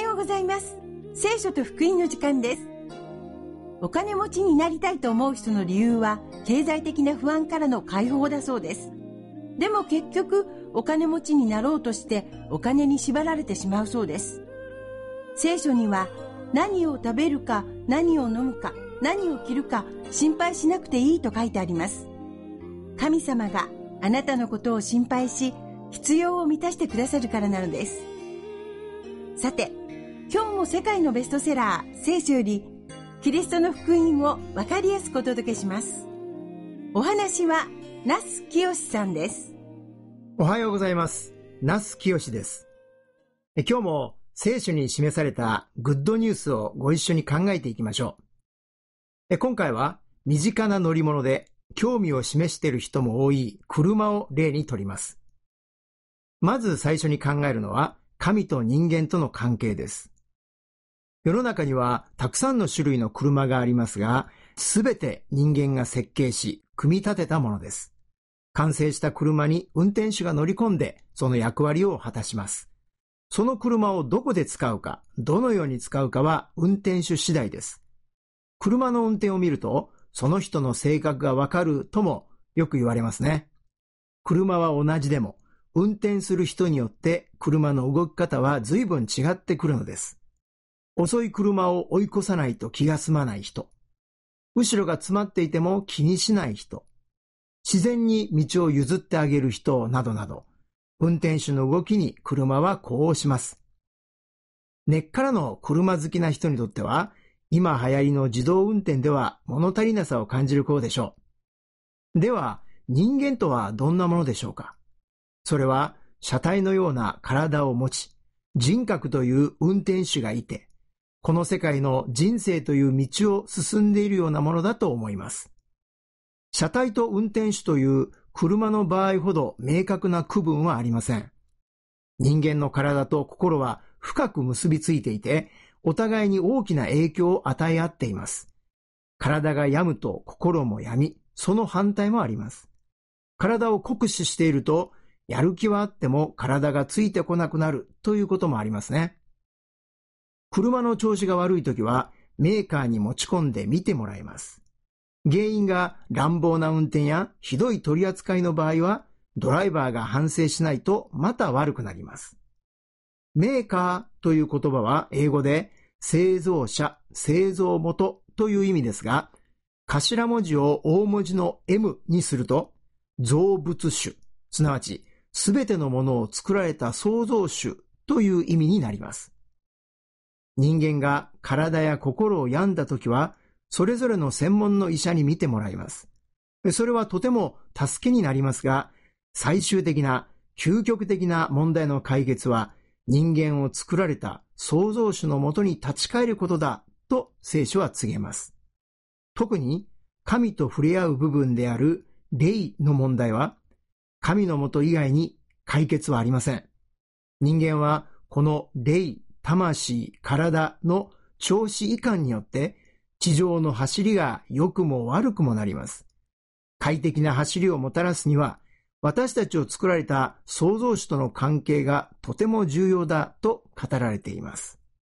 ようございます。聖書と福音の時間です。お金持ちになりたいと思う人の理由は経済的な不安からの解放だそうです。でも結局お金持ちになろうとしてお金に縛られてしまうそうです。聖書には何を食べるか、何を飲むか、何を着るか心配しなくていいと書いてあります。神様があなたのことを心配し、必要を満たしてくださるからなのです。さて、今日も世界のベストセラー聖書よりキリストの福音を分かりやすくお届けします。お話は那須清さんです。 おはようございます。那須清です。今日も聖書に示されたグッドニュースをご一緒に考えていきましょう。今回は身近な乗り物で興味を示している人も多い車を例にとります。まず最初に考えるのは神と人間との関係です。世の中にはたくさんの種類の車がありますが、すべて人間が設計し、組み立てたものです。完成した車に運転手が乗り込んで、その役割を果たします。その車をどこで使うか、どのように使うかは運転手次第です。車の運転を見ると、その人の性格がわかるともよく言われますね。車は同じでも、運転する人によって車の動き方は随分違ってくるのです。遅い車を追い越さないと気が済まない人、後ろが詰まっていても気にしない人、自然に道を譲ってあげる人などなど、運転手の動きに車は呼応します。根っからの車好きな人にとっては、今流行りの自動運転では物足りなさを感じる頃でしょう。では、人間とはどんなものでしょうか。それは車体のような体を持ち、人格という運転手がいて、この世界の人生という道を進んでいるようなものだと思います。車体と運転手という車の場合ほど明確な区分はありません。人間の体と心は深く結びついていて、お互いに大きな影響を与え合っています。体が病むと心も病み、その反対もあります。体を酷使していると、やる気はあっても体がついてこなくなるということもありますね。車の調子が悪いときはメーカーに持ち込んで見てもらいます。原因が乱暴な運転やひどい取り扱いの場合はドライバーが反省しないとまた悪くなります。メーカーという言葉は英語で製造者、製造元という意味ですが、頭文字を大文字の M にすると造物主、すなわちすべてのものを作られた創造主という意味になります。人間が体や心を病んだときは、それぞれの専門の医者に診てもらいます。それはとても助けになりますが、最終的な究極的な問題の解決は、人間を作られた創造主のもとに立ち返ることだと聖書は告げます。特に神と触れ合う部分である霊の問題は、神のもと以外に解決はありません。人間はこの霊、魂、体の調子いかんによって地上の走りが良くも悪くもなります。快適な走りをもたらすには、私たちを作られた創造主との関係がとても重要だと語られています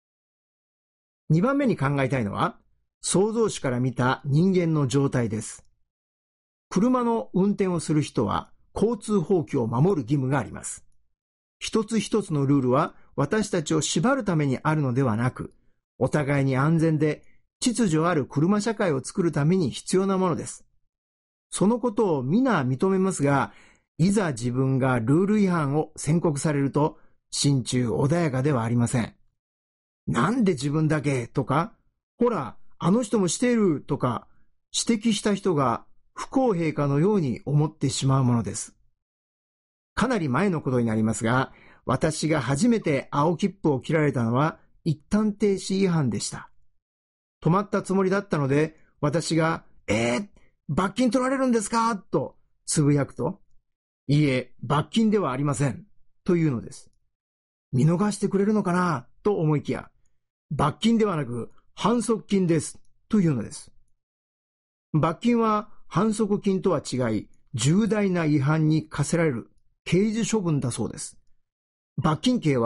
。2番目に考えたいのは、創造主から見た人間の状態です。車の運転をする人は交通法規を守る義務があります。一つ一つのルールは私たちを縛るためにあるのではなく、お互いに安全で秩序ある車社会を作るために必要なものです。そのことを皆認めますが、いざ自分がルール違反を宣告されると、心中穏やかではありません。なんで自分だけとか、ほら、あの人もしているとか、指摘した人が不公平かのように思ってしまうものです。かなり前のことになりますが、私が初めて青切符を切られたのは一旦停止違反でした。止まったつもりだったので、私が、罰金取られるんですかとつぶやくと、いいえ、罰金ではありません。というのです。見逃してくれるのかなと思いきや、罰金ではなく反則金です。というのです。罰金は反則金とは違い、重大な違反に課せられる刑事処分だそうです。罰金刑は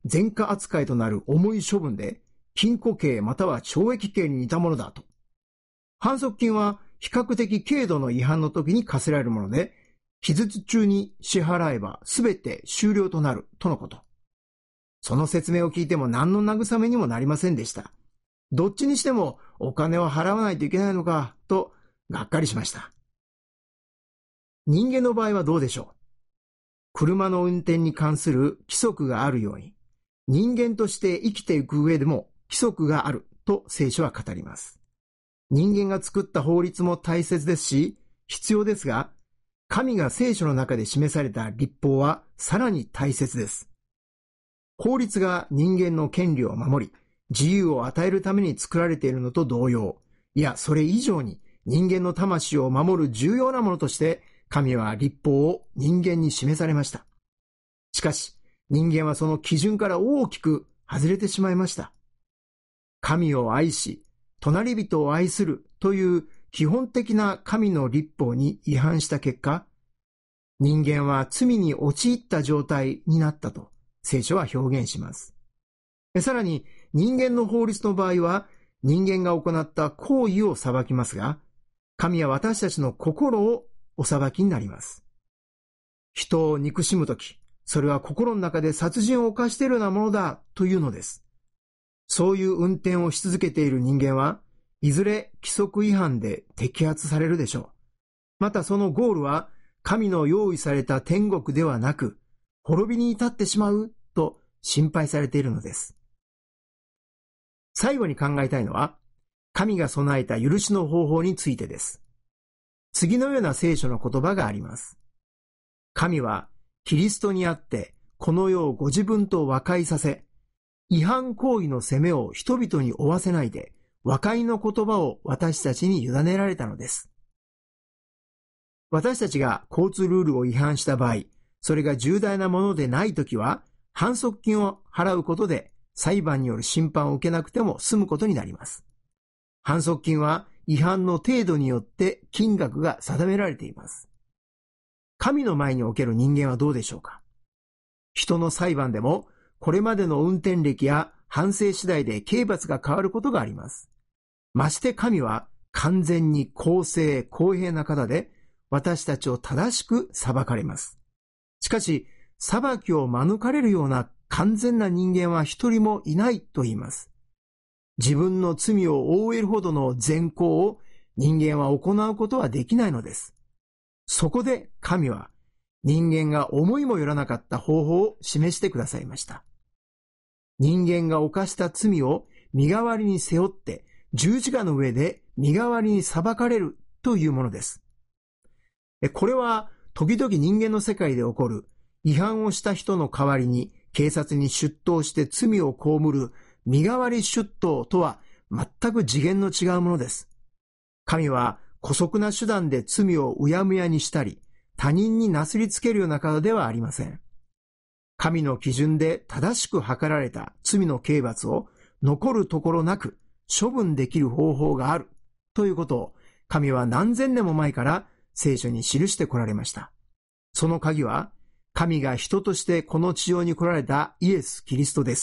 前科扱いとなる重い処分で、禁錮刑または懲役刑に似たものだと。反則金は比較的軽度の違反の時に課せられるもので、期日中に支払えばすべて終了となるとのこと。その説明を聞いても何の慰めにもなりませんでした。どっちにしてもお金を払わないといけないのかとがっかりしました。人間の場合はどうでしょう。車の運転に関する規則があるように、人間として生きていく上でも規則があると聖書は語ります。人間が作った法律も大切ですし、必要ですが、神が聖書の中で示された律法はさらに大切です。法律が人間の権利を守り、自由を与えるために作られているのと同様、いやそれ以上に人間の魂を守る重要なものとして、神は律法を人間に示されました。しかし、人間はその基準から大きく外れてしまいました。神を愛し、隣人を愛するという基本的な神の律法に違反した結果、人間は罪に陥った状態になったと聖書は表現します。さらに人間の法律の場合は人間が行った行為を裁きますが、神は私たちの心をお裁きになります。人を憎しむとき、それは心の中で殺人を犯しているようなものだというのです。そういう運転をし続けている人間はいずれ規則違反で摘発されるでしょう。またそのゴールは神の用意された天国ではなく滅びに至ってしまうと心配されているのです。最後に考えたいのは神が備えた許しの方法についてです。次のような聖書の言葉があります。神はキリストにあってこの世をご自分と和解させ、違反行為の責めを人々に負わせないで、和解の言葉を私たちに委ねられたのです。私たちが交通ルールを違反した場合、それが重大なものでないときは、反則金を払うことで裁判による審判を受けなくても済むことになります。反則金は違反の程度によって金額が定められています。神の前における人間はどうでしょうか。人の裁判でもこれまでの運転歴や反省次第で刑罰が変わることがあります。まして神は完全に公正公平な方で私たちを正しく裁かれます。しかし裁きを免れるような完全な人間は一人もいないと言います。自分の罪を覆えるほどの善行を人間は行うことはできないのです。そこで神は人間が思いもよらなかった方法を示してくださいました。人間が犯した罪を身代わりに背負って十字架の上で身代わりに裁かれるというものです。これは時々人間の世界で起こる違反をした人の代わりに警察に出頭して罪を被る身代わり出頭とは全く次元の違うものです。神は姑息な手段で罪をうやむやにしたり、他人になすりつけるような方ではありません。神の基準で正しく計られた罪の刑罰を残るところなく処分できる方法があるということを神は何千年も前から聖書に記してこられました。その鍵は神が人としてこの地上に来られたイエス・キリストです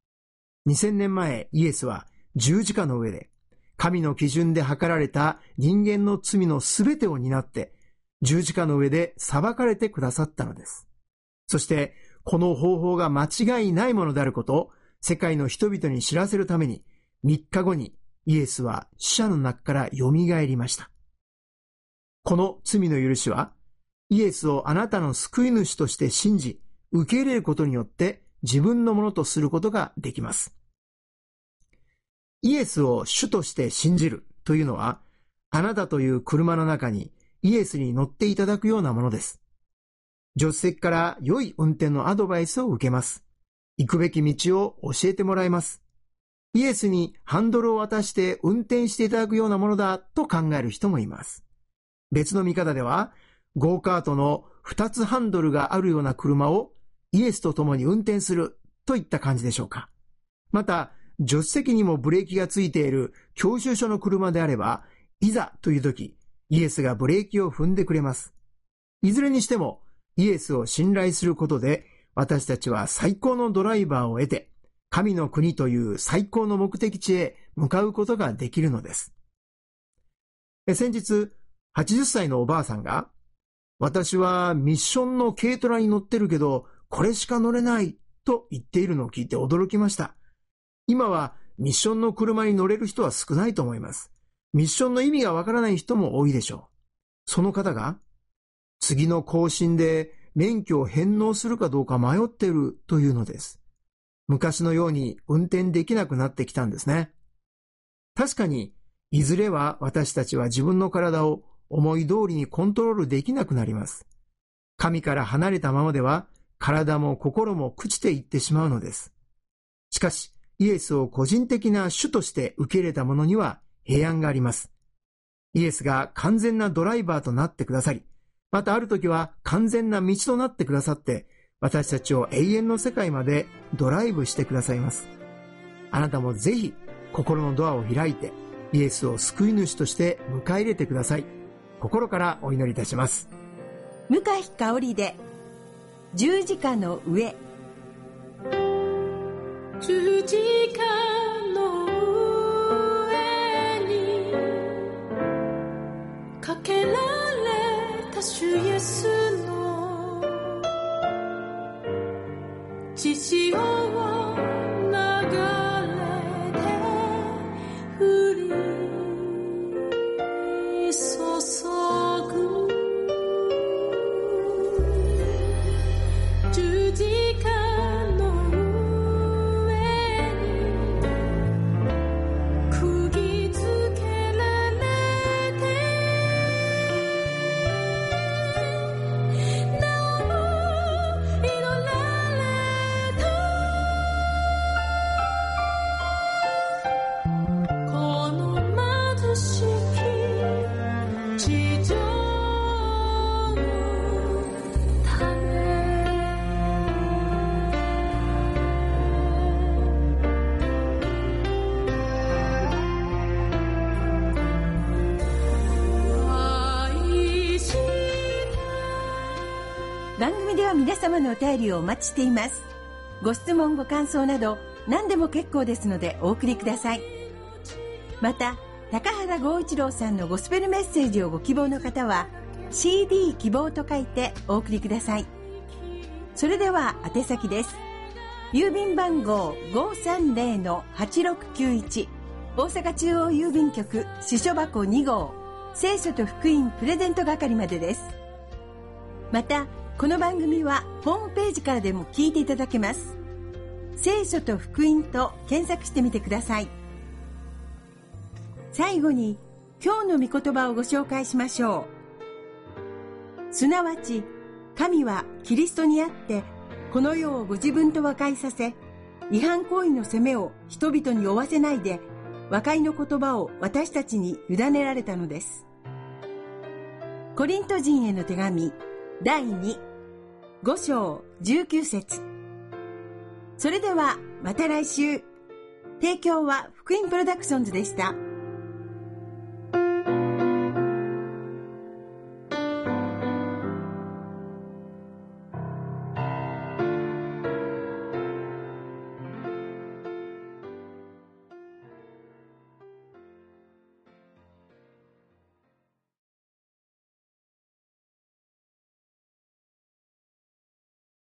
。2000年前イエスは十字架の上で神の基準で計られた人間の罪のすべてを担って十字架の上で裁かれてくださったのです。そしてこの方法が間違いないものであることを世界の人々に知らせるために3日後にイエスは死者の中からよみがえりました。この罪の許しはイエスをあなたの救い主として信じ受け入れることによって自分のものとすることができます。イエスを主として信じるというのはあなたという車の中にイエスに乗っていただくようなものです。助手席から良い運転のアドバイスを受けます。行くべき道を教えてもらいます。イエスにハンドルを渡して運転していただくようなものだと考える人もいます。別の見方では、ゴーカートの2つハンドルがあるような車をイエスと共に運転するといった感じでしょうか。また、助手席にもブレーキがついている教習所の車であれば、いざという時、イエスがブレーキを踏んでくれます。いずれにしても、イエスを信頼することで、 私たちは最高のドライバーを得て、神の国という最高の目的地へ向かうことができるのです。先日、80歳のおばあさんが、私はミッションの軽トラに乗ってるけど、これしか乗れないと言っているのを聞いて驚きました。今はミッションの車に乗れる人は少ないと思います。ミッションの意味がわからない人も多いでしょう。その方が、次の更新で免許を返納するかどうか迷ってるというのです。昔のように運転できなくなってきたんですね。確かに、いずれは私たちは自分の体を思い通りにコントロールできなくなります。神から離れたままでは、体も心も朽ちていってしまうのです。しかし、イエスを個人的な主として受け入れた者には平安があります。イエスが完全なドライバーとなってくださり、またある時は完全な道となってくださって、私たちを永遠の世界までドライブしてくださいます。あなたもぜひ心のドアを開いて、イエスを救い主として迎え入れてください。心からお祈りいたします。 向井香織で十字架の上。 十字架の上にかけられた主イエスの血潮流れて降り注ぐ十字架の上に釘付けられてなお祈られたこの貧しき地上のため愛した番組では皆様のお便りをお待ちしています。ご質問ご感想など何でも結構ですのでお送りください。また高原剛一郎さんのゴスペルメッセージをご希望の方は CD 希望と書いてお送りください。それでは宛先です。郵便番号 530-8691 大阪中央郵便局支所箱2号聖書と福音プレゼント係までです。またこの番組はホームページからでも聞いていただけます。聖書と福音と検索してみてください。最後に今日の御言葉をご紹介しましょう。すなわち神はキリストにあってこの世をご自分と和解させ、違反行為の責めを人々に負わせないで和解の言葉を私たちに委ねられたのです。コリント人への手紙第2、5章19節。それではまた来週。提供は福音プロダクションズでした。